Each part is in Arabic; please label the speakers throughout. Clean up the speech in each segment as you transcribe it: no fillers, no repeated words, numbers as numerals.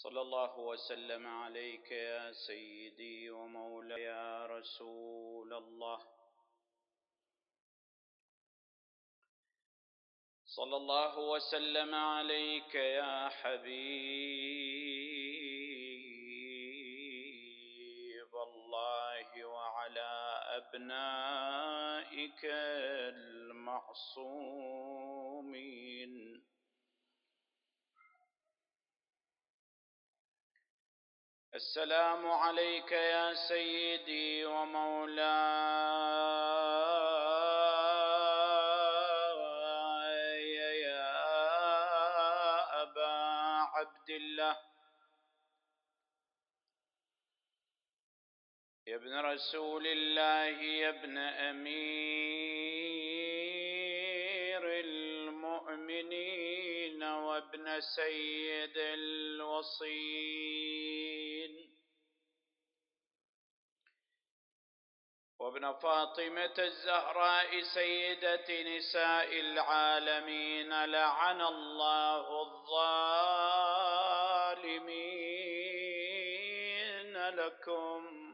Speaker 1: صلى الله وسلم عليك يا سيدي ومولاي يا رسول الله. صلى الله وسلم عليك يا حبيب الله وعلى أبنائك المعصومين. السلام عليك يا سيدي ومولاي يا أبا عبد الله، يا ابن رسول الله، يا ابن أمير المؤمنين، وابن سيد الوصين، وابن فاطمة الزهراء سيدة نساء العالمين. لعن الله الظالمين لكم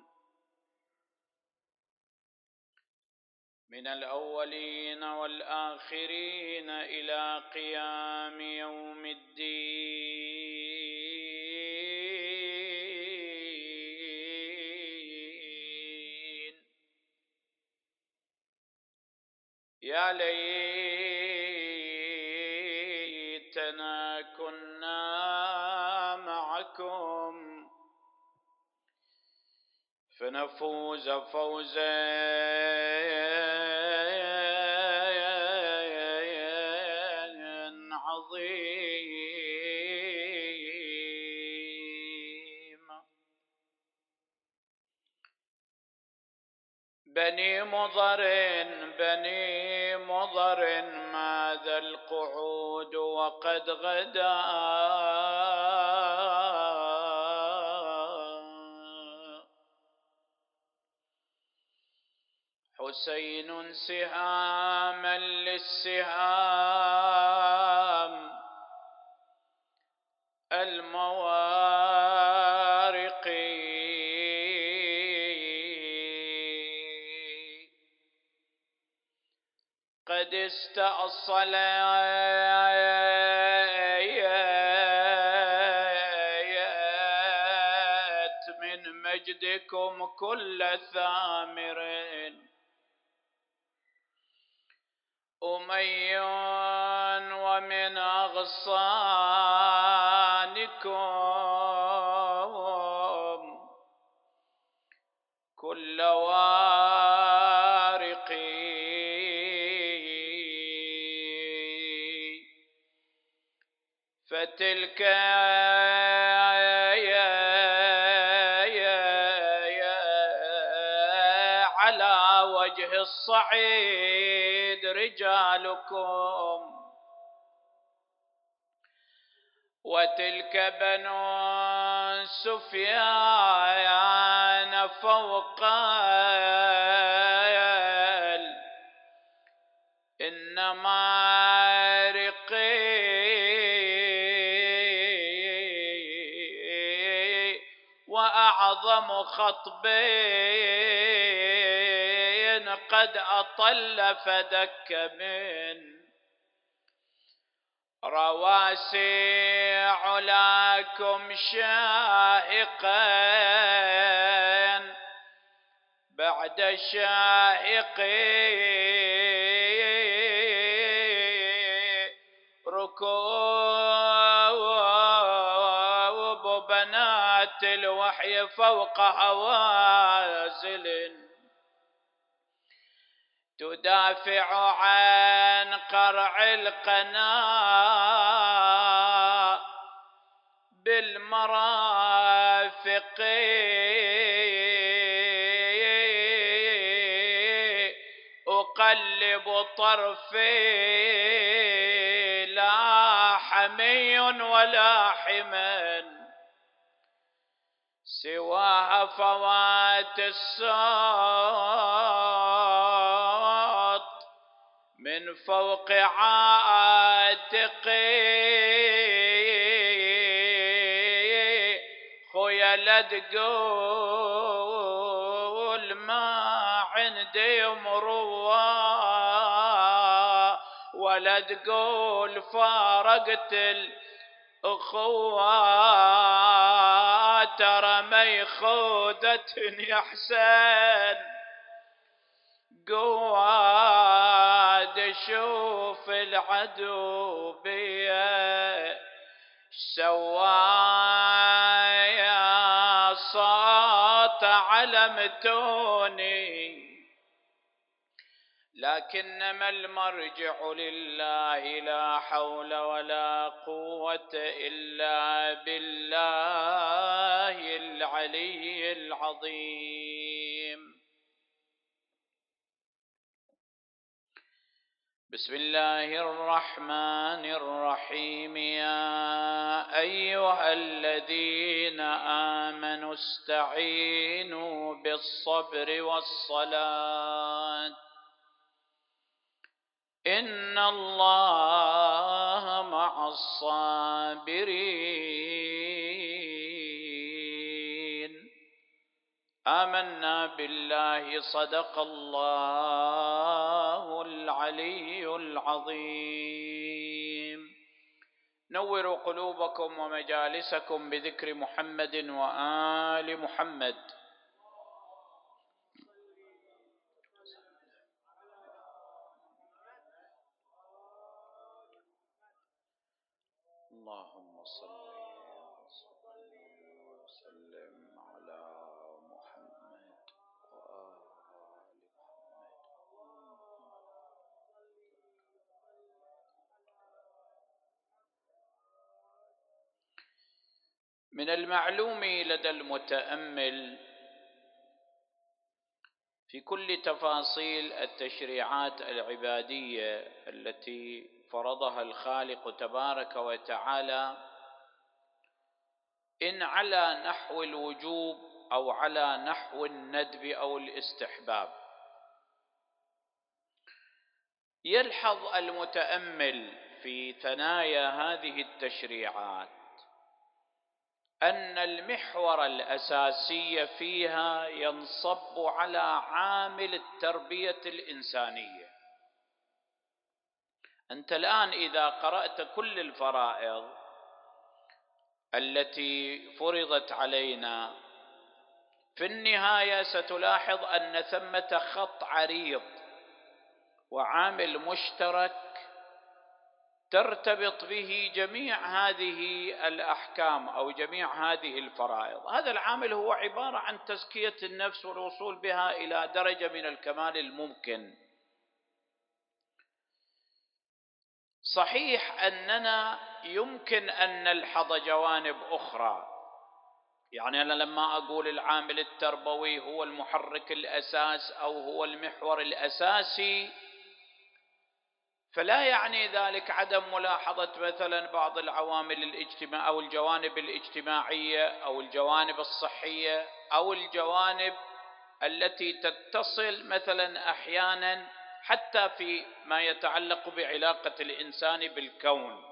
Speaker 1: من الأولين والآخرين إلى قيام يوم الدين. يا ليتنا كنا معكم فنفوز فوزا عظيما. بني مضر ماذا القعود وقد غدا، حسين سهاما للسهام الموارق، قد استأصلت من مجدكم كل ثامر، أمي ومن أغصانكم كل وارق، فتلك على وجه الصعيد رجالكم، وتلك بنو سفيان فوق النمارق، وأعظم خطب قد أطل فدك من رواسي علاكم شاهقا بعد شاهق، ركوب بنات الوحي فوق هوازل تدافع عن قرع القناة بالمرافق، أقلب طرفي لا حمي ولا حمن سواها فوات الصوت من فوق عاتقي، لا تقول ما عندي مروة، ولا تقول فارقت الأخوة، ترى ما يخودتني أحسن قواد، اشوف العدو بيه سوايا، صوت علمتوني، لكنما المرجع لله، لا حول ولا قوة إلا بالله العلي العظيم. بسم الله الرحمن الرحيم. يا أيها الذين آمنوا استعينوا بالصبر والصلاة، إن الله مع الصابرين. آمنا بالله، صدق الله العلي العظيم. نوروا قلوبكم ومجالسكم بذكر محمد وآل محمد. اللهم صل وسلم على محمد وآل محمد. من المعلوم لدى المتأمل في كل تفاصيل التشريعات العبادية التي فرضها الخالق تبارك وتعالى، إن على نحو الوجوب أو على نحو الندب أو الاستحباب، يلحظ المتأمل في ثنايا هذه التشريعات أن المحور الأساسي فيها ينصب على عامل التربية الإنسانية. أنت الآن إذا قرأت كل الفرائض التي فرضت علينا، في النهاية ستلاحظ أن ثمة خط عريض وعامل مشترك ترتبط به جميع هذه الأحكام أو جميع هذه الفرائض. هذا العامل هو عبارة عن تزكية النفس والوصول بها إلى درجة من الكمال الممكن. صحيح أننا يمكن أن نلحظ جوانب أخرى، يعني أنا لما أقول العامل التربوي هو المحرك الأساس أو هو المحور الأساسي، فلا يعني ذلك عدم ملاحظة مثلا بعض العوامل الاجتماع أو الجوانب الاجتماعية أو الجوانب الصحية أو الجوانب التي تتصل مثلا أحيانا حتى في ما يتعلق بعلاقة الإنسان بالكون.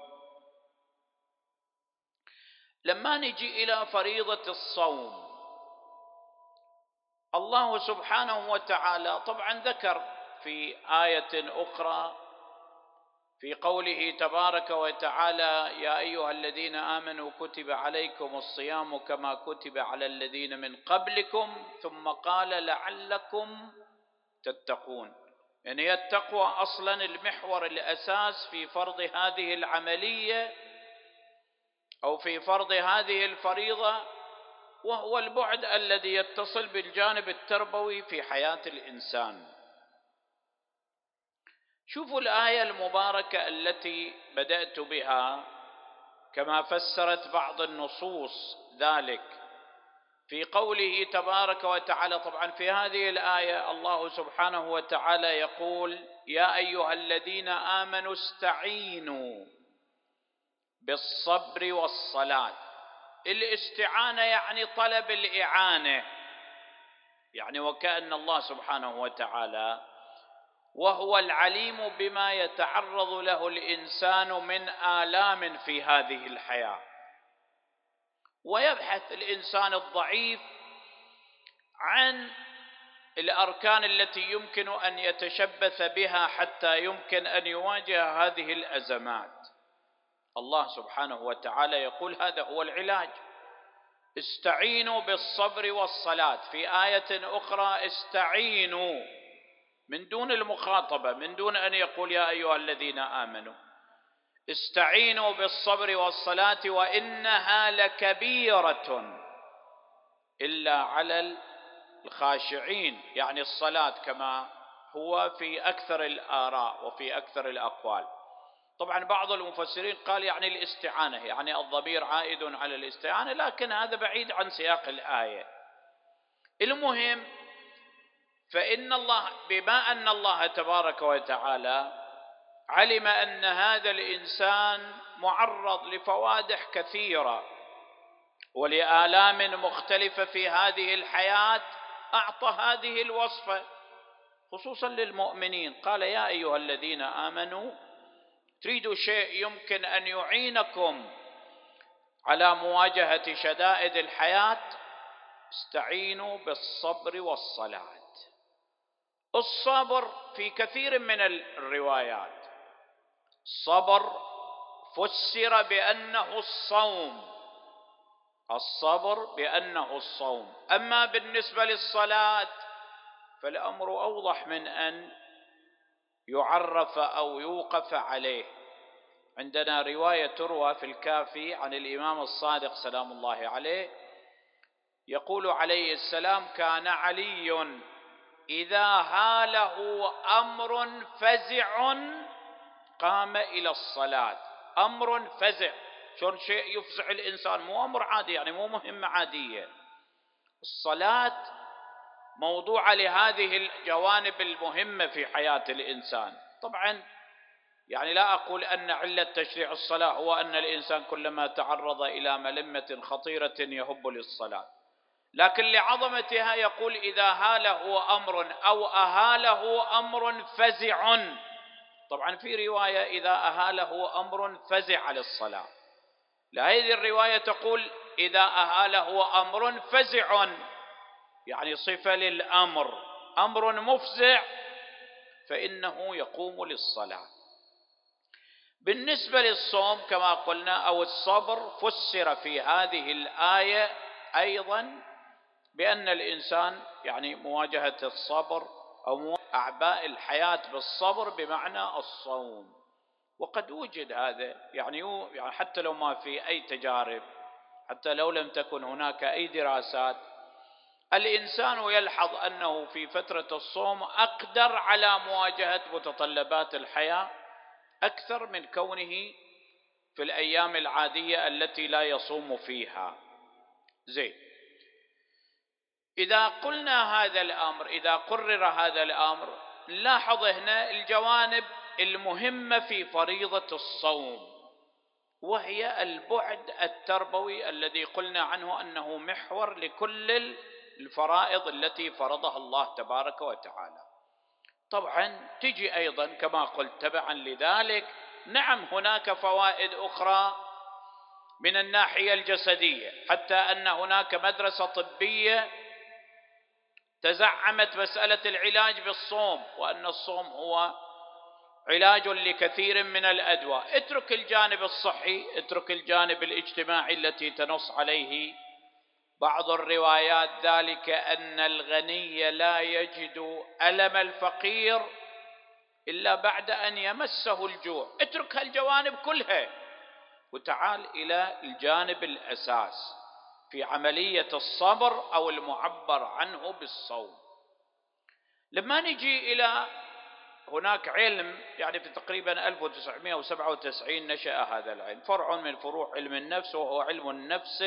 Speaker 1: لما نجي إلى فريضة الصوم، الله سبحانه وتعالى طبعا ذكر في آية أخرى في قوله تبارك وتعالى: يا أيها الذين آمنوا كتب عليكم الصيام كما كتب على الذين من قبلكم، ثم قال لعلكم تتقون. يعني التقوى أصلا المحور الأساس في فرض هذه العملية أو في فرض هذه الفريضة، وهو البعد الذي يتصل بالجانب التربوي في حياة الإنسان. شوفوا الآية المباركة التي بدأت بها كما فسرت بعض النصوص ذلك في قوله تبارك وتعالى. طبعا في هذه الآية الله سبحانه وتعالى يقول: يا أيها الذين آمنوا استعينوا بالصبر والصلاة. الاستعانة يعني طلب الإعانة، يعني وكأن الله سبحانه وتعالى وهو العليم بما يتعرض له الإنسان من آلام في هذه الحياة، ويبحث الإنسان الضعيف عن الأركان التي يمكن أن يتشبث بها حتى يمكن أن يواجه هذه الأزمات. الله سبحانه وتعالى يقول هذا هو العلاج: استعينوا بالصبر والصلاة. في آية أخرى استعينوا من دون المخاطبة، من دون أن يقول يا أيها الذين آمنوا، استعينوا بالصبر والصلاة وإنها لكبيرة إلا على الخاشعين، يعني الصلاة كما هو في أكثر الآراء وفي أكثر الأقوال. طبعا بعض المفسرين قال يعني الاستعانة، يعني الضمير عائد على الاستعانة، لكن هذا بعيد عن سياق الآية. المهم، فإن الله بما أن الله تبارك وتعالى علم أن هذا الإنسان معرض لفوادح كثيرة ولآلام مختلفة في هذه الحياة، أعطى هذه الوصفة خصوصا للمؤمنين. قال يا أيها الذين آمنوا، تريدوا شيء يمكن أن يعينكم على مواجهة شدائد الحياة، استعينوا بالصبر والصلاة. الصبر في كثير من الروايات الصبر فسر بأنه الصوم، الصبر بأنه الصوم. أما بالنسبة للصلاة فالأمر أوضح من أن يعرف أو يوقف عليه. عندنا رواية تروى في الكافي عن الإمام الصادق سلام الله عليه، يقول عليه السلام: كان علي إذا هاله أمر فزع قام إلى الصلاة. أمر فزع، شلون شيء يفزع الإنسان، مو أمر عادي، يعني مو مهمة عادية. الصلاة موضوعة لهذه الجوانب المهمة في حياة الإنسان. طبعا يعني لا أقول أن علة تشريع الصلاة هو أن الإنسان كلما تعرض إلى ملمة خطيرة يهب للصلاة، لكن لعظمتها يقول إذا هاله أمر أو أهاله أمر فزع. طبعا في رواية إذا أهاله أمر فزع للصلاة، هذه الرواية تقول إذا أهاله أمر فزع، يعني صفة للأمر، أمر مفزع فإنه يقوم للصلاة. بالنسبة للصوم كما قلنا أو الصبر، فسر في هذه الآية أيضا بأن الإنسان يعني مواجهة الصبر أو أعباء الحياة بالصبر بمعنى الصوم. وقد وجد هذا يعني حتى لو ما في أي تجارب، حتى لو لم تكن هناك أي دراسات، الإنسان يلحظ أنه في فترة الصوم أقدر على مواجهة متطلبات الحياة أكثر من كونه في الأيام العادية التي لا يصوم فيها. زين، إذا قلنا هذا الأمر، إذا قرر هذا الأمر، نلاحظ هنا الجوانب المهمة في فريضة الصوم، وهي البعد التربوي الذي قلنا عنه أنه محور لكل الفرائض التي فرضها الله تبارك وتعالى. طبعا تجي أيضا كما قلت تبعا لذلك، نعم هناك فوائد أخرى من الناحية الجسدية، حتى أن هناك مدرسة طبية تزعمت مسألة العلاج بالصوم، وأن الصوم هو علاج لكثير من الأدواء. اترك الجانب الصحي، اترك الجانب الاجتماعي التي تنص عليه بعض الروايات، ذلك أن الغني لا يجد ألم الفقير إلا بعد أن يمسه الجوع. اترك هالجوانب كلها وتعال إلى الجانب الأساس في عملية الصبر أو المعبر عنه بالصوم. لما نجي إلى هناك علم، يعني في تقريبا 1997 نشأ هذا العلم، فرع من فروع علم النفس، وهو علم النفس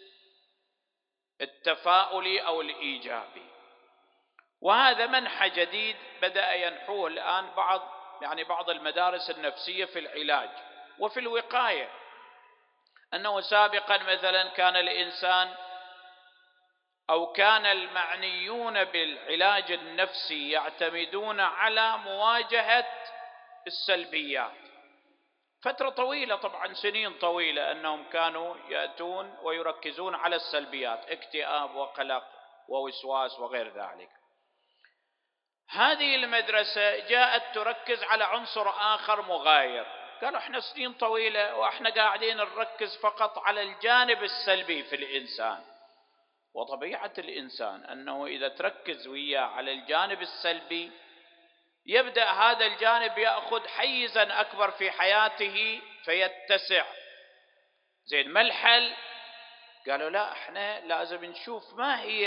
Speaker 1: التفاؤلي أو الإيجابي. وهذا منحى جديد بدأ ينحوه الآن بعض المدارس النفسية في العلاج وفي الوقاية. أنه سابقا مثلا كان الإنسان أو كان المعنيون بالعلاج النفسي يعتمدون على مواجهة السلبيات، فترة طويلة، طبعا سنين طويلة، أنهم كانوا يأتون ويركزون على السلبيات، اكتئاب وقلق ووسواس وغير ذلك. هذه المدرسة جاءت تركز على عنصر آخر مغاير، قالوا احنا سنين طويلة واحنا قاعدين نركز فقط على الجانب السلبي في الإنسان، وطبيعة الإنسان أنه إذا تركز وياه على الجانب السلبي يبدأ هذا الجانب يأخذ حيزا أكبر في حياته فيتسع. زين، ما الحل؟ قالوا لا، احنا لازم نشوف ما هي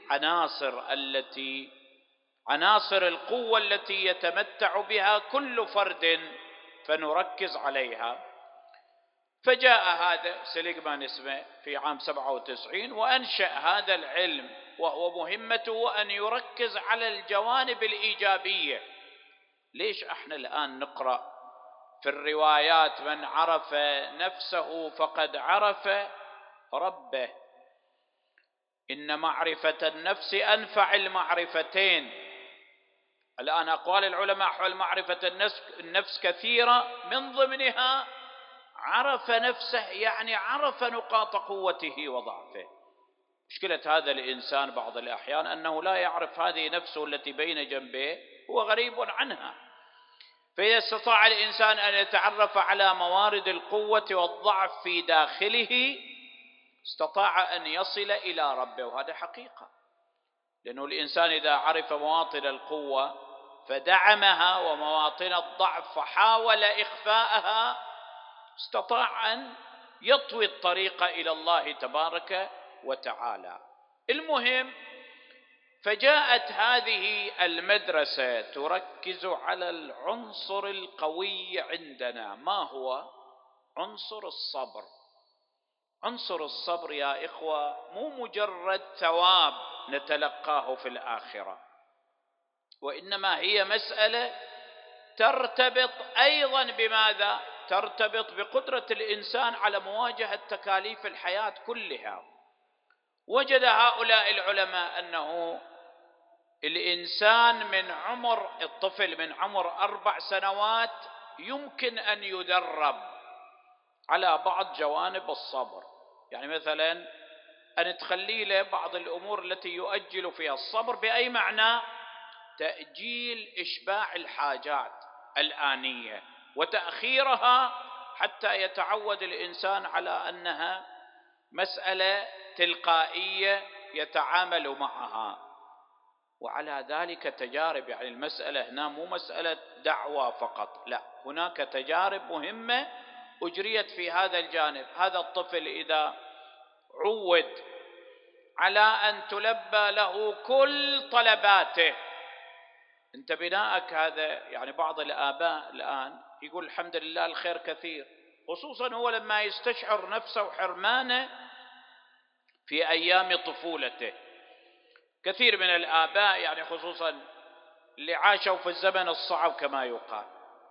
Speaker 1: عناصر القوة التي يتمتع بها كل فرد فنركز عليها. فجاء هذا سيليغمان اسمه في عام 97 وأنشأ هذا العلم، وهو مهمته أن يركز على الجوانب الإيجابية. ليش احنا الآن نقرأ في الروايات من عرف نفسه فقد عرف ربه، إن معرفة النفس أنفع المعرفتين. الآن أقوال العلماء حول معرفة النفس كثيرة، من ضمنها عرف نفسه، يعني عرف نقاط قوته وضعفه. مشكلة هذا الإنسان بعض الأحيان أنه لا يعرف هذه نفسه التي بين جنبيه، هو غريب عنها. فإذا استطاع الإنسان أن يتعرف على موارد القوة والضعف في داخله استطاع أن يصل إلى ربه، وهذا حقيقة. لأنه الإنسان إذا عرف مواطن القوة فدعمها ومواطن الضعف فحاول إخفاءها استطاع أن يطوي الطريق إلى الله تبارك وتعالى. المهم، فجاءت هذه المدرسة تركز على العنصر القوي عندنا. ما هو؟ عنصر الصبر. عنصر الصبر يا إخوة مو مجرد ثواب نتلقاه في الآخرة، وإنما هي مسألة ترتبط أيضا بماذا؟ ترتبط بقدرة الإنسان على مواجهة تكاليف الحياة كلها. وجد هؤلاء العلماء أنه الإنسان من عمر الطفل من عمر 4 سنوات يمكن أن يدرب على بعض جوانب الصبر. يعني مثلا أن تخلي له بعض الأمور التي يؤجل فيها الصبر، بأي معنى؟ تأجيل إشباع الحاجات الآنية وتأخيرها حتى يتعود الإنسان على أنها مسألة تلقائية يتعامل معها. وعلى ذلك تجارب، يعني المسألة هنا مو مسألة دعوة فقط، لا، هناك تجارب مهمة أجريت في هذا الجانب. هذا الطفل إذا عود على أن تلبى له كل طلباته، أنت بناءك هذا، يعني بعض الآباء الآن يقول الحمد لله الخير كثير، خصوصا هو لما يستشعر نفسه حرمانه في أيام طفولته. كثير من الآباء يعني خصوصا اللي عاشوا في الزمن الصعب كما يقال،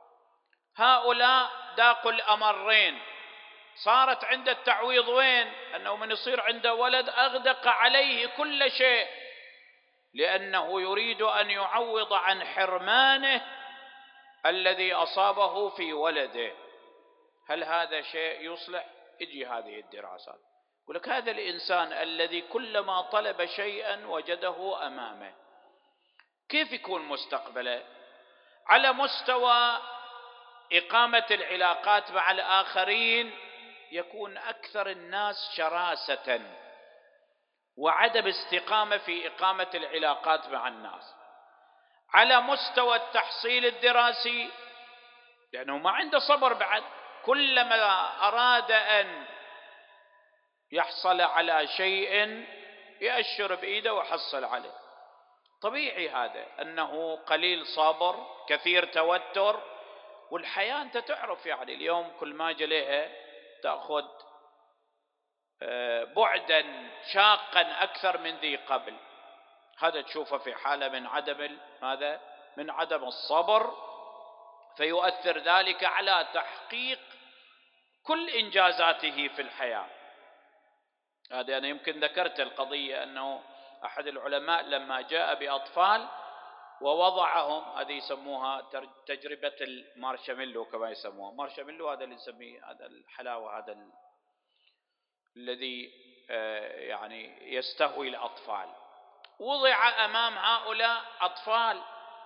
Speaker 1: هؤلاء ذاقوا الأمرين. صارت عند التعويض وين؟ أنه من يصير عنده ولد أغدق عليه كل شيء، لأنه يريد أن يعوض عن حرمانه الذي أصابه في ولده. هل هذا شيء يصلح؟ اجي هذه الدراسات يقول لك هذا الإنسان الذي كلما طلب شيئا وجده أمامه، كيف يكون مستقبله؟ على مستوى إقامة العلاقات مع الآخرين يكون أكثر الناس شراسة وعدم استقامة في إقامة العلاقات مع الناس. على مستوى التحصيل الدراسي لأنه ما عنده صبر بعد، كلما أراد أن يحصل على شيء يأشر بإيده وحصل عليه. طبيعي هذا أنه قليل صبر، كثير توتر. والحياة أنت تعرف، يعني اليوم كل ما جليها تأخذ بعدا شاقا أكثر من ذي قبل. هذا تشوفه في حالة من عدم ماذا؟ من عدم الصبر، فيؤثر ذلك على تحقيق كل إنجازاته في الحياة. هذا أنا يمكن ذكرت القضية أنه أحد العلماء لما جاء بأطفال ووضعهم، هذه يسموها تجربة المارشميلو كما يسموها. مارشميلو هذا اللي نسميه، هذا الحلاوة، هذا الذي يعني يستهوي الأطفال. وضع أمام هؤلاء أطفال،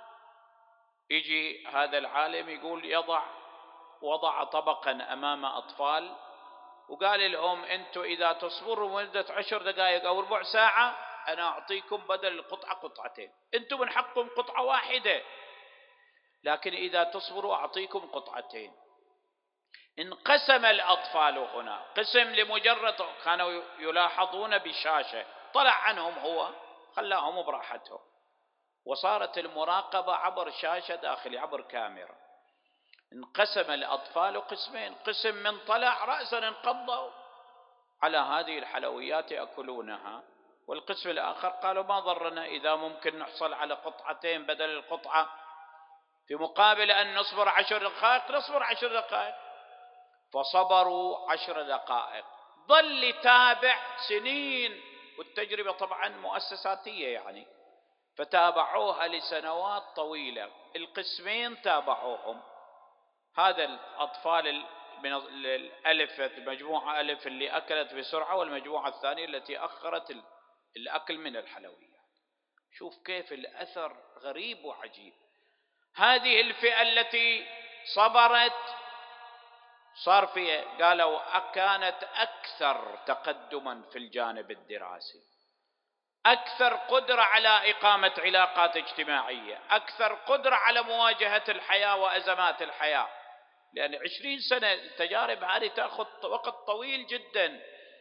Speaker 1: يجي هذا العالم يقول وضع طبقا أمام أطفال وقال لهم أنتم إذا تصبروا مدة 10 دقائق أو ربع ساعة أنا أعطيكم بدل القطعة قطعتين، أنتم من حقكم قطعة واحدة، لكن إذا تصبروا أعطيكم قطعتين. انقسم الأطفال هنا، قسم لمجرد كانوا يلاحظون بشاشة، طلع عنهم هو خلاهم براحتهم، وصارت المراقبة عبر شاشة داخلي عبر كاميرا. انقسم الأطفال قسمين، قسم من طلع رأسا انقضوا على هذه الحلويات يأكلونها، والقسم الآخر قالوا ما ضرنا إذا ممكن نحصل على قطعتين بدل القطعة، في مقابل أن نصبر 10 دقائق نصبر 10 دقائق. فصبروا 10 دقائق. ظل يتابع سنين، والتجربة طبعا مؤسساتية يعني، فتابعوها لسنوات طويلة. القسمين تابعوهم، هذا الأطفال من الألف، المجموعة ألف اللي أكلت بسرعة، والمجموعة الثانية التي أخرت الأكل من الحلويات. شوف كيف الأثر غريب وعجيب. هذه الفئة التي صبرت صار فيها، قالوا كانت أكثر تقدما في الجانب الدراسي، أكثر قدرة على إقامة علاقات اجتماعية، أكثر قدرة على مواجهة الحياة وأزمات الحياة، لأن 20 سنة التجارب هذه تأخذ وقت طويل جدا.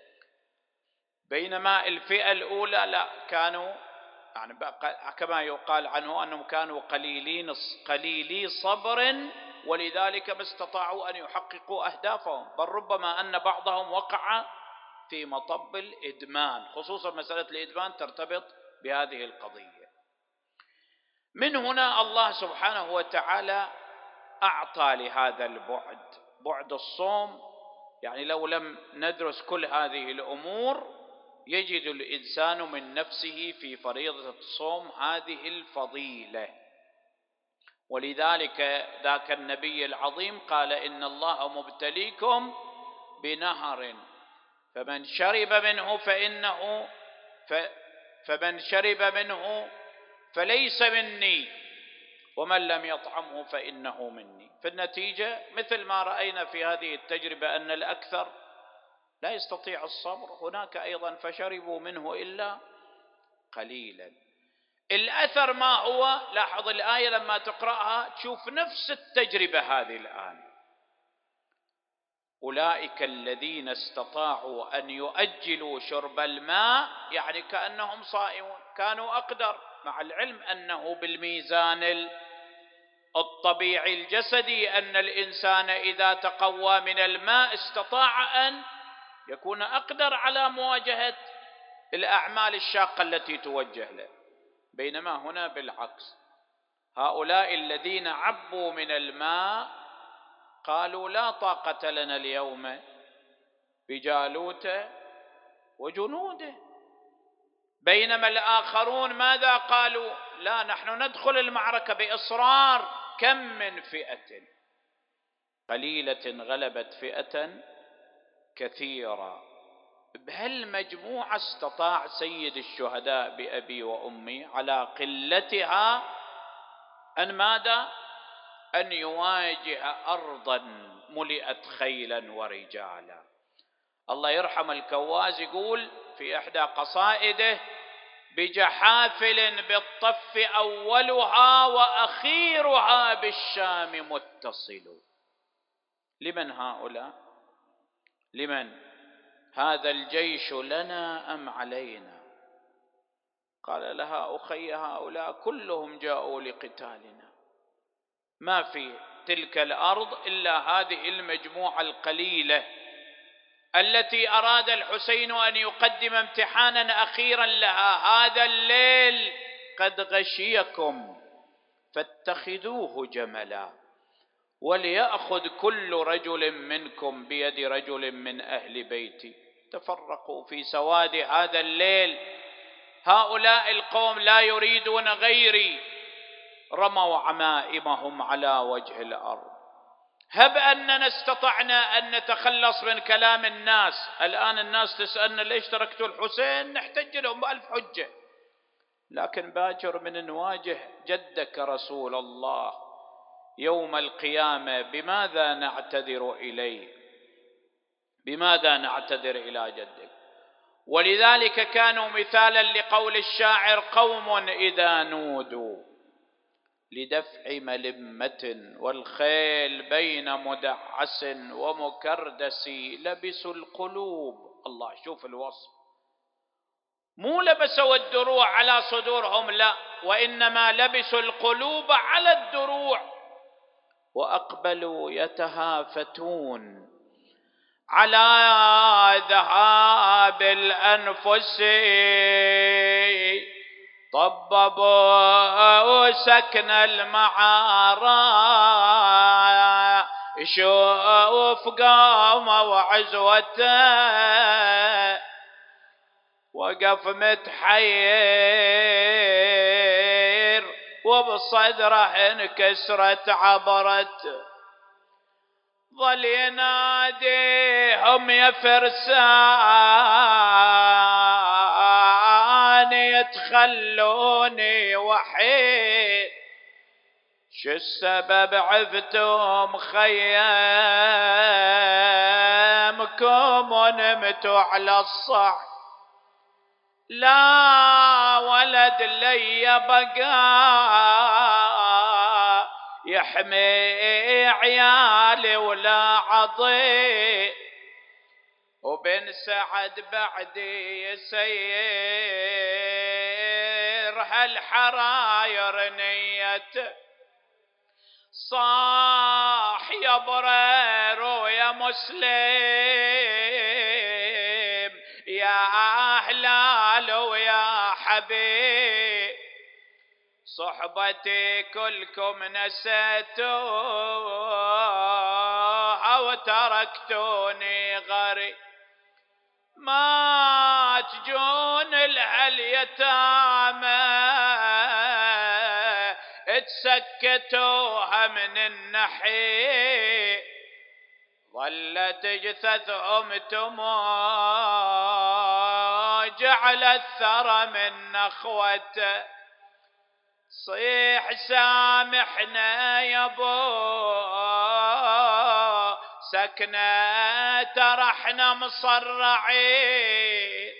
Speaker 1: بينما الفئة الأولى لا، كانوا يعني كما يقال عنه أنهم كانوا قليلي صبر، ولذلك ما استطاعوا أن يحققوا أهدافهم، بل ربما أن بعضهم وقع في مطب الإدمان، خصوصا مسألة الإدمان ترتبط بهذه القضية. من هنا الله سبحانه وتعالى أعطى لهذا بعد الصوم. يعني لو لم ندرس كل هذه الأمور يجد الإنسان من نفسه في فريضة الصوم هذه الفضيلة. ولذلك ذاك النبي العظيم قال إن الله مبتليكم بنهر فمن شرب منه فليس مني ومن لم يطعمه فإنه مني. في النتيجة مثل ما رأينا في هذه التجربة أن الأكثر لا يستطيع الصبر، هناك أيضا فشربوا منه إلا قليلا. الأثر ما هو؟ لاحظ الآية لما تقرأها تشوف نفس التجربة هذه الآن. أولئك الذين استطاعوا أن يؤجلوا شرب الماء، يعني كأنهم صائمون، كانوا أقدر، مع العلم أنه بالميزان الطبيعي الجسدي أن الإنسان إذا تقوى من الماء استطاع أن يكون أقدر على مواجهة الأعمال الشاقة التي توجه له. بينما هنا بالعكس، هؤلاء الذين عبوا من الماء قالوا لا طاقة لنا اليوم بجالوت وجنوده. بينما الآخرون ماذا قالوا؟ لا، نحن ندخل المعركة بإصرار. كم من فئة قليلة غلبت فئة كثيرة. بهالمجموعة استطاع سيد الشهداء بأبي وأمي على قلتها أن ماذا؟ أن يواجه أرضا ملئت خيلا ورجالا. الله يرحم الكواز يقول في إحدى قصائده: بجحافل بالطف أولها وأخيرها بالشام متصل. لمن هؤلاء؟ لمن؟ هذا الجيش لنا أم علينا؟ قال لها: أخي هؤلاء كلهم جاءوا لقتالنا، ما في تلك الأرض إلا هذه المجموعة القليلة التي أراد الحسين أن يقدم امتحانا أخيرا لها. هذا الليل قد غشيكم فاتخذوه جملا، وليأخذ كل رجل منكم بيد رجل من أهل بيتي. تفرقوا في سواد هذا الليل. هؤلاء القوم لا يريدون غيري، رموا عمائمهم على وجه الأرض. هب أننا استطعنا أن نتخلص من كلام الناس. الآن الناس تسألنا ليش تركتوا الحسين، نحتج لهم بألف حجة، لكن باكر من نواجه جدك رسول الله يوم القيامة بماذا نعتذر إليه؟ بماذا نعتذر إلى جدك؟ ولذلك كانوا مثالا لقول الشاعر: قوم إذا نودوا لدفع ملمة والخيل بين مدعس ومكردس لبسوا القلوب. الله، شوف الوصف، مو لبسوا الدروع على صدورهم، لا، وإنما لبسوا القلوب على الدروع، وأقبلوا يتهافتون على ذهاب الأنفس، طببوا سكن المعارى، شوف قاموا وعزوته، وقف متحير وبصدره انكسرت عبرت، ظل يناديهم يا فرسان يتخلوني وحيد، شو السبب عفتم خيامكم ونمتوا على الصعب، لا ولد لي بقى يحمي عيالي ولا عضي، وبن سعد بعدي يسير هالحراير نيته، صاح يا برير ويا مسلم يا أهلال ويا حبيب، صحبتي كلكم نسيتوها وتركتوني غريب، ما تجون اليتامى اتسكتوها من النحيب، ظلت جثثهم تموج على الثرى من نخوته، صيح سامحنا يا ابو سكنة ترحنا مصرعين،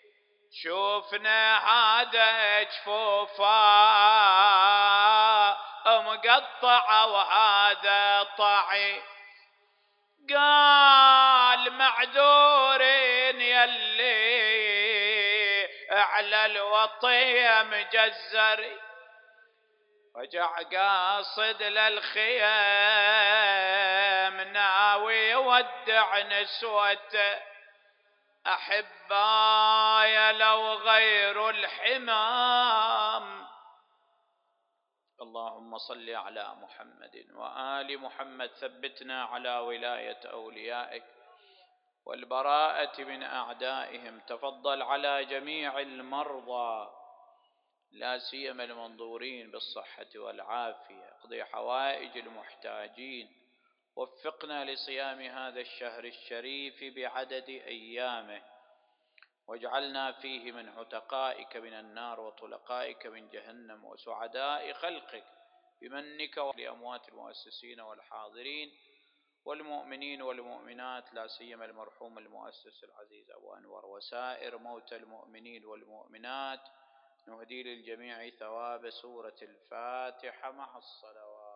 Speaker 1: شوفنا هذا جفوفا مقطعة وهذا طعي، قال معذورين يلي على الوطية مجزري، رجع قاصد للخيام ناوي يودع نسوته، أحبايا لو غير الحمام. اللهم صل على محمد وآل محمد، ثبتنا على ولاية أوليائك والبراءة من أعدائهم، تفضل على جميع المرضى لا سيما المنظورين بالصحة والعافية، اقضي حوائج المحتاجين، وفقنا لصيام هذا الشهر الشريف بعدد أيامه، واجعلنا فيه من عتقائك من النار وطلقائك من جهنم وسعداء خلقك بمنك، ولأموات المؤسسين والحاضرين والمؤمنين والمؤمنات لا سيما المرحوم المؤسس العزيز أبو أنور، وسائر موتى المؤمنين والمؤمنات، نهدي للجميع ثواب سورة الفاتحة مع الصلوات.